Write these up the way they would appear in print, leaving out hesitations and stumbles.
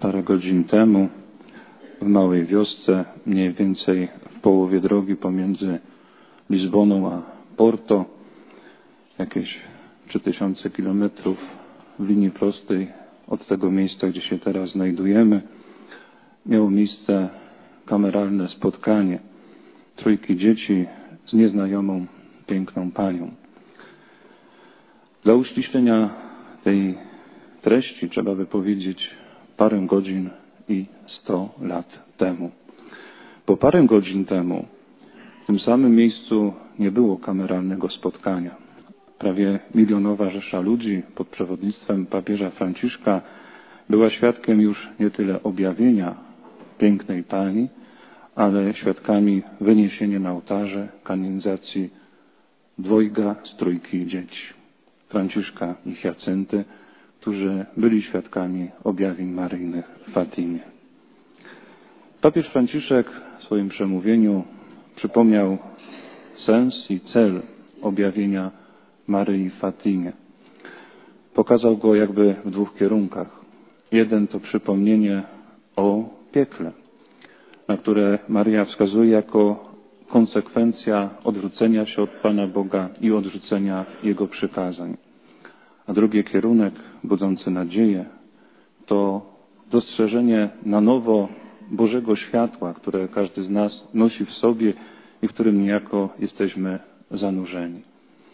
parę godzin temu w małej wiosce, mniej więcej w połowie drogi pomiędzy Lizboną a Porto, jakieś 3000 kilometrów w linii prostej od tego miejsca, gdzie się teraz znajdujemy, miało miejsce kameralne spotkanie trójki dzieci z nieznajomą, piękną panią. Dla uściślenia tej treści trzeba by powiedzieć parę godzin i 100 lat temu. Bo parę godzin temu w tym samym miejscu nie było kameralnego spotkania. Prawie milionowa rzesza ludzi pod przewodnictwem papieża Franciszka była świadkiem już nie tyle objawienia pięknej pani, ale świadkami wyniesienia na ołtarze kanonizacji dwojga z trójki dzieci, Franciszka i Hiacynty, którzy byli świadkami objawień maryjnych w Fatimie. Papież Franciszek w swoim przemówieniu przypomniał sens i cel objawienia Maryi w Fatimie. Pokazał go jakby w dwóch kierunkach. Jeden to przypomnienie o piekle, na które Maryja wskazuje jako konsekwencja odwrócenia się od Pana Boga i odrzucenia Jego przykazań. A drugi kierunek, budzący nadzieję, to dostrzeżenie na nowo Bożego światła, które każdy z nas nosi w sobie i w którym niejako jesteśmy zanurzeni.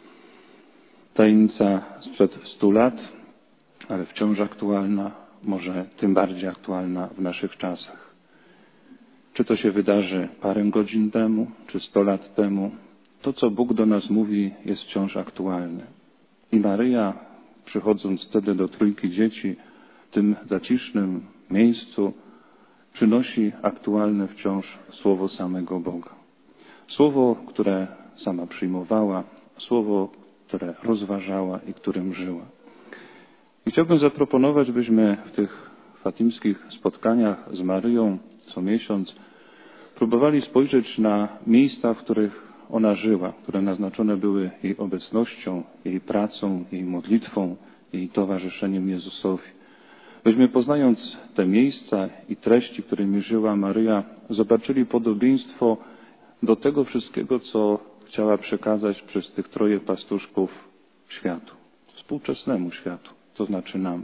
Tajemnica sprzed 100 lat, ale wciąż aktualna, może tym bardziej aktualna w naszych czasach. Czy to się wydarzy parę godzin temu, czy 100 lat temu, to co Bóg do nas mówi jest wciąż aktualne. I Maryja, przychodząc wtedy do trójki dzieci w tym zacisznym miejscu, przynosi aktualne wciąż słowo samego Boga. Słowo, które sama przyjmowała, słowo, które rozważała i którym żyła. I chciałbym zaproponować, byśmy w tych fatimskich spotkaniach z Maryją co miesiąc próbowali spojrzeć na miejsca, w których ona żyła, które naznaczone były jej obecnością, jej pracą, jej modlitwą, jej towarzyszeniem Jezusowi. Byśmy poznając te miejsca i treści, którymi żyła Maryja, zobaczyli podobieństwo do tego wszystkiego, co chciała przekazać przez tych troje pastuszków światu, współczesnemu światu, to znaczy nam.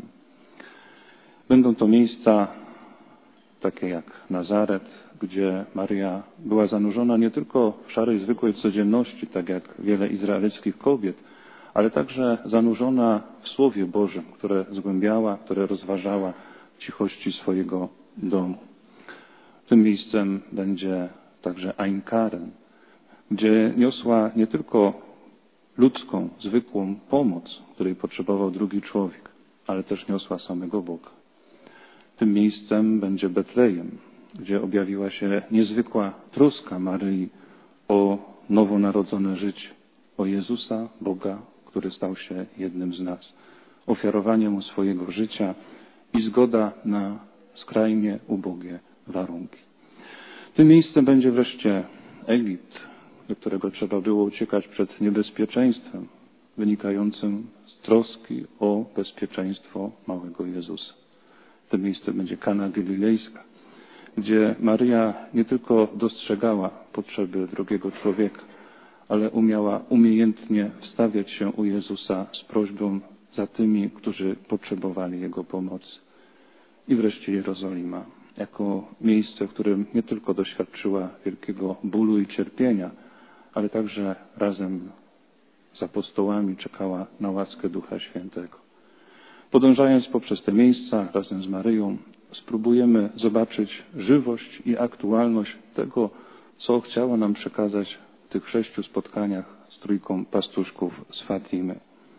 Będą to miejsca takie jak Nazaret, gdzie Maryja była zanurzona nie tylko w szarej, zwykłej codzienności, tak jak wiele izraelickich kobiet, ale także zanurzona w Słowie Bożym, które zgłębiała, które rozważała w cichości swojego domu. Tym miejscem będzie także Ein Karen, gdzie niosła nie tylko ludzką, zwykłą pomoc, której potrzebował drugi człowiek, ale też niosła samego Boga. Tym miejscem będzie Betlejem, gdzie objawiła się niezwykła troska Maryi o nowonarodzone życie, o Jezusa, Boga, który stał się jednym z nas. Ofiarowanie Mu swojego życia i zgoda na skrajnie ubogie warunki. Tym miejscem będzie wreszcie Egipt, do którego trzeba było uciekać przed niebezpieczeństwem wynikającym z troski o bezpieczeństwo małego Jezusa. Tym miejscem będzie Kana Galilejska, gdzie Maryja nie tylko dostrzegała potrzeby drugiego człowieka, ale umiała umiejętnie wstawiać się u Jezusa z prośbą za tymi, którzy potrzebowali Jego pomocy. I wreszcie Jerozolima, jako miejsce, w którym nie tylko doświadczyła wielkiego bólu i cierpienia, ale także razem z apostołami czekała na łaskę Ducha Świętego. Podążając poprzez te miejsca razem z Maryją, spróbujemy zobaczyć żywość i aktualność tego, co chciała nam przekazać w tych 6 spotkaniach z trójką pastuszków z Fatimy.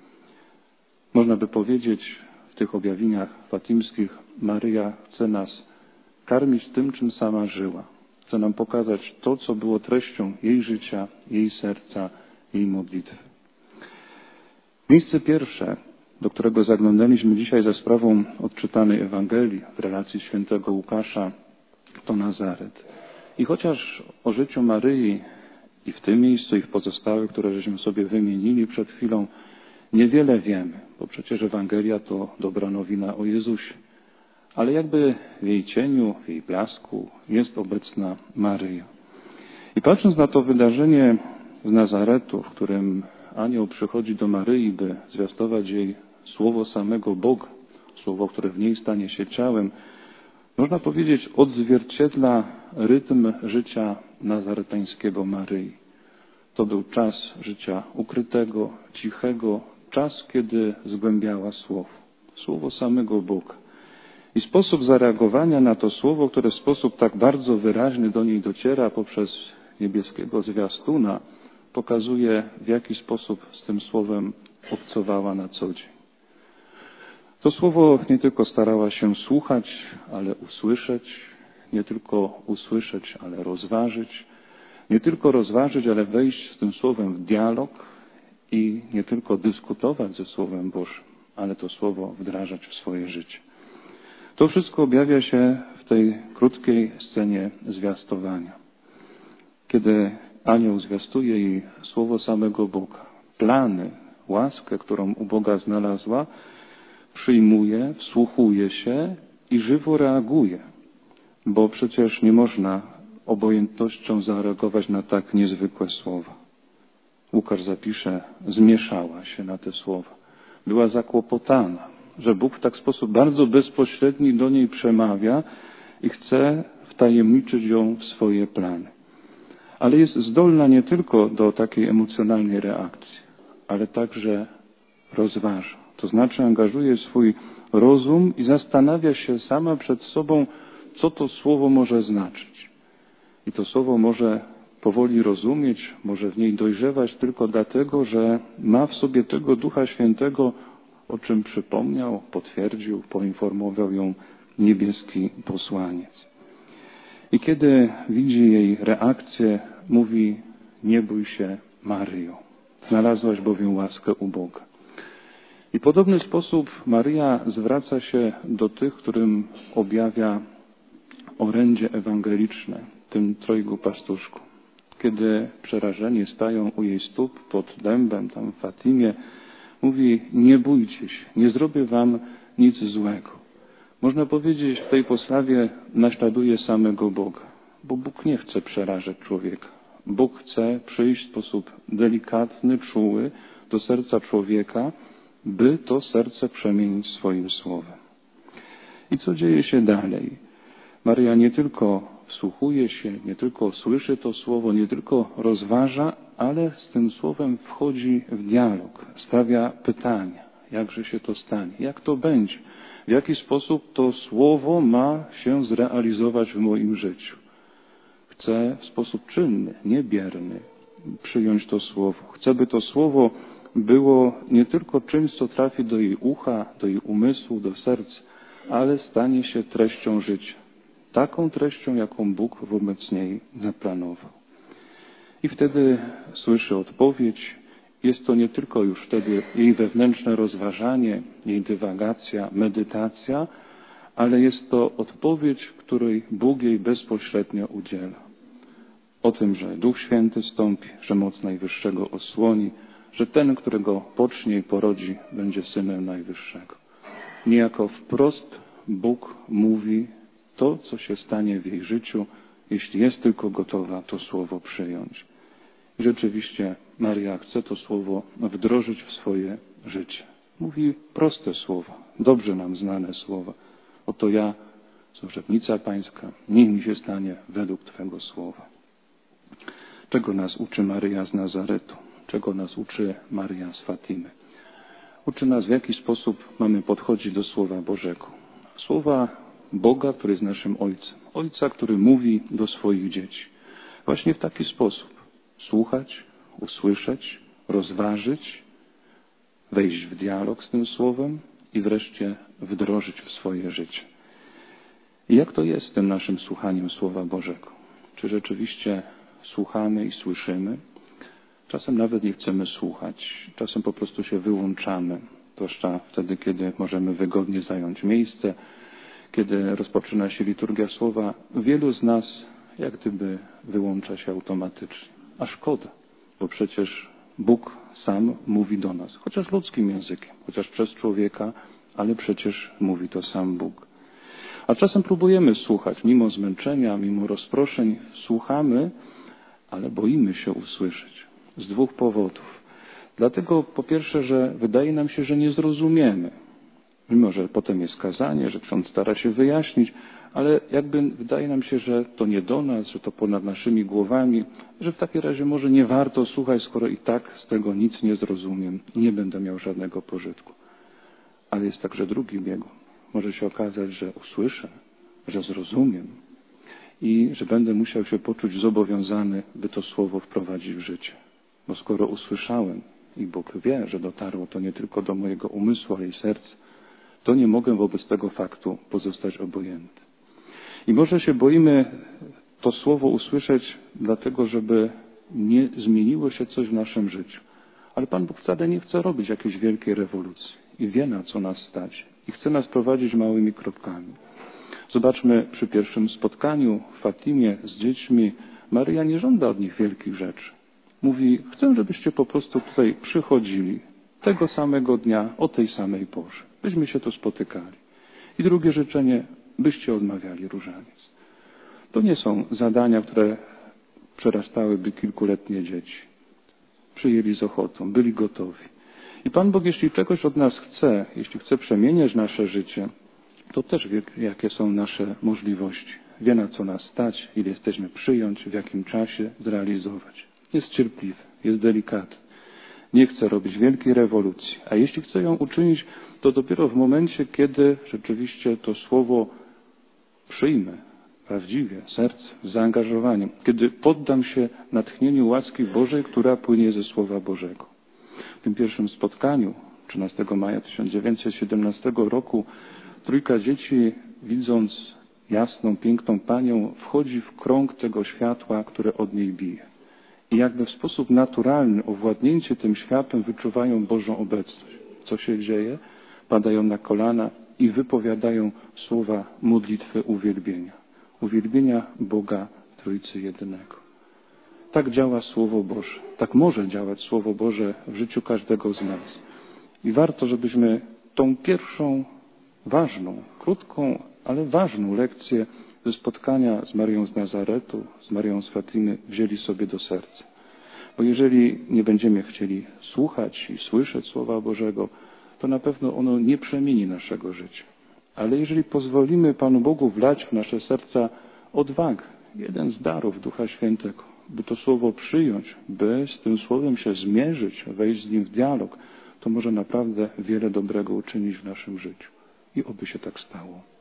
Można by powiedzieć, w tych objawieniach fatimskich Maryja chce nas karmić tym, czym sama żyła. Chce nam pokazać to, co było treścią jej życia, jej serca, jej modlitwy. Miejsce pierwsze, do którego zaglądaliśmy dzisiaj za sprawą odczytanej Ewangelii w relacji świętego Łukasza, to Nazaret. I chociaż o życiu Maryi i w tym miejscu, i w pozostałych, które żeśmy sobie wymienili przed chwilą, niewiele wiemy, bo przecież Ewangelia to dobra nowina o Jezusie. ale jakby w jej cieniu, w jej blasku jest obecna Maryja. I patrząc na to wydarzenie z Nazaretu, w którym anioł przychodzi do Maryi, by zwiastować jej słowo samego Boga, słowo, które w niej stanie się ciałem, można powiedzieć, odzwierciedla rytm życia nazaretańskiego Maryi. To był czas życia ukrytego, cichego, czas, kiedy zgłębiała słowo samego Boga. I sposób zareagowania na to słowo, które w sposób tak bardzo wyraźny do niej dociera poprzez niebieskiego zwiastuna, pokazuje, w jaki sposób z tym słowem obcowała na co dzień. To słowo nie tylko starała się słuchać, ale usłyszeć, nie tylko usłyszeć, ale rozważyć, nie tylko rozważyć, ale wejść z tym słowem w dialog i nie tylko dyskutować ze Słowem Bożym, ale to słowo wdrażać w swoje życie. To wszystko objawia się w tej krótkiej scenie zwiastowania. Kiedy anioł zwiastuje jej słowo samego Boga, plany, łaskę, którą u Boga znalazła, przyjmuje, wsłuchuje się i żywo reaguje, bo przecież nie można obojętnością zareagować na tak niezwykłe słowa. Łukasz zapisze, zmieszała się na te słowa. Była zakłopotana, że Bóg w tak sposób bardzo bezpośredni do niej przemawia i chce wtajemniczyć ją w swoje plany. Ale jest zdolna nie tylko do takiej emocjonalnej reakcji, ale także rozważa. To znaczy angażuje swój rozum i zastanawia się sama przed sobą, co to słowo może znaczyć. I to słowo może powoli rozumieć, może w niej dojrzewać tylko dlatego, że ma w sobie tego Ducha Świętego, o czym przypomniał, potwierdził, poinformował ją niebieski posłaniec. I kiedy widzi jej reakcję, mówi, nie bój się, Maryjo, znalazłaś bowiem łaskę u Boga. I w podobny sposób Maryja zwraca się do tych, którym objawia orędzie ewangeliczne, tym trojgu pastuszku. Kiedy przerażeni stają u jej stóp pod dębem, tam w Fatimie, mówi, nie bójcie się, nie zrobię wam nic złego. Można powiedzieć, w tej postawie naśladuje samego Boga, bo Bóg nie chce przerażać człowieka. Bóg chce przyjść w sposób delikatny, czuły do serca człowieka, by to serce przemienić swoim słowem. I co dzieje się dalej? Maryja nie tylko wsłuchuje się, nie tylko słyszy to słowo, nie tylko rozważa, ale z tym słowem wchodzi w dialog, stawia pytania, jakże się to stanie, jak to będzie, w jaki sposób to słowo ma się zrealizować w moim życiu. Chcę w sposób czynny, niebierny przyjąć to słowo. Chcę, by to słowo było nie tylko czymś, co trafi do jej ucha, do jej umysłu, do serca, ale stanie się treścią życia. Taką treścią, jaką Bóg wobec niej zaplanował. I wtedy słyszy odpowiedź. Jest to nie tylko już wtedy jej wewnętrzne rozważanie, jej dywagacja, medytacja, ale jest to odpowiedź, której Bóg jej bezpośrednio udziela. O tym, że Duch Święty stąpi, że moc Najwyższego osłoni, że ten, którego pocznie i porodzi, będzie Synem Najwyższego. Niejako wprost Bóg mówi to, co się stanie w jej życiu, jeśli jest tylko gotowa to słowo przyjąć. I rzeczywiście Maria chce to słowo wdrożyć w swoje życie. Mówi proste słowa, dobrze nam znane słowa. Oto ja, służebnica Pańska, niech mi się stanie według Twego słowa. Czego nas uczy Maryja z Nazaretu? Czego nas uczy Maryja z Fatimy? Uczy nas, w jaki sposób mamy podchodzić do Słowa Bożego. Słowa Boga, który jest naszym Ojcem. Ojca, który mówi do swoich dzieci. Właśnie w taki sposób. Słuchać, usłyszeć, rozważyć, wejść w dialog z tym Słowem i wreszcie wdrożyć w swoje życie. I jak to jest z tym naszym słuchaniem Słowa Bożego? Czy rzeczywiście słuchamy i słyszymy? Czasem nawet nie chcemy słuchać. Czasem po prostu się wyłączamy. Zwłaszcza wtedy, kiedy możemy wygodnie zająć miejsce, kiedy rozpoczyna się liturgia Słowa. Wielu z nas jak gdyby wyłącza się automatycznie. A szkoda, bo przecież Bóg sam mówi do nas. Chociaż ludzkim językiem, chociaż przez człowieka, ale przecież mówi to sam Bóg. A czasem próbujemy słuchać, mimo zmęczenia, mimo rozproszeń, słuchamy, ale boimy się usłyszeć. Z dwóch powodów. Dlatego po pierwsze, że wydaje nam się, że nie zrozumiemy. Mimo że potem jest kazanie, że ksiądz stara się wyjaśnić, ale jakby wydaje nam się, że to nie do nas, że to ponad naszymi głowami, że w takim razie może nie warto słuchać, skoro i tak z tego nic nie zrozumiem i nie będę miał żadnego pożytku. Ale jest także drugi biegun. Może się okazać, że usłyszę, że zrozumiem i że będę musiał się poczuć zobowiązany, by to słowo wprowadzić w życie. Bo skoro usłyszałem i Bóg wie, że dotarło to nie tylko do mojego umysłu, ale i serca, to nie mogę wobec tego faktu pozostać obojętny. I może się boimy to słowo usłyszeć dlatego, żeby nie zmieniło się coś w naszym życiu. Ale Pan Bóg wcale nie chce robić jakiejś wielkiej rewolucji i wie, na co nas stać. I chce nas prowadzić małymi krokami. Zobaczmy przy pierwszym spotkaniu w Fatimie z dziećmi. Maryja nie żąda od nich wielkich rzeczy. Mówi, chcę, żebyście po prostu tutaj przychodzili tego samego dnia, o tej samej porze. Byśmy się tu spotykali. I drugie życzenie, byście odmawiali różaniec. To nie są zadania, które przerastałyby kilkuletnie dzieci. Przyjęli z ochotą, byli gotowi. I Pan Bóg, jeśli czegoś od nas chce, jeśli chce przemieniać nasze życie, to też wie, jakie są nasze możliwości. Wie, na co nas stać, ile jesteśmy przyjąć, w jakim czasie zrealizować. Jest cierpliwy, jest delikatny. Nie chce robić wielkiej rewolucji. A jeśli chce ją uczynić, to dopiero w momencie, kiedy rzeczywiście to słowo przyjmę prawdziwie, sercem, z zaangażowaniem, kiedy poddam się natchnieniu łaski Bożej, która płynie ze Słowa Bożego. W tym pierwszym spotkaniu, 13 maja 1917 roku, trójka dzieci, widząc jasną, piękną Panią, wchodzi w krąg tego światła, które od niej bije. I jakby w sposób naturalny, owładnięcie tym światłem, wyczuwają Bożą obecność. Co się dzieje? Padają na kolana i wypowiadają słowa modlitwy uwielbienia. Uwielbienia Boga Trójcy Jedynego. Tak działa Słowo Boże. Tak może działać Słowo Boże w życiu każdego z nas. I warto, żebyśmy tą pierwszą, ważną, krótką, ale ważną lekcję ze spotkania z Maryją z Nazaretu, z Maryją z Fatimy wzięli sobie do serca. Bo jeżeli nie będziemy chcieli słuchać i słyszeć Słowa Bożego, to na pewno ono nie przemieni naszego życia. Ale jeżeli pozwolimy Panu Bogu wlać w nasze serca odwagę, jeden z darów Ducha Świętego, by to Słowo przyjąć, by z tym Słowem się zmierzyć, wejść z nim w dialog, to może naprawdę wiele dobrego uczynić w naszym życiu. I oby się tak stało.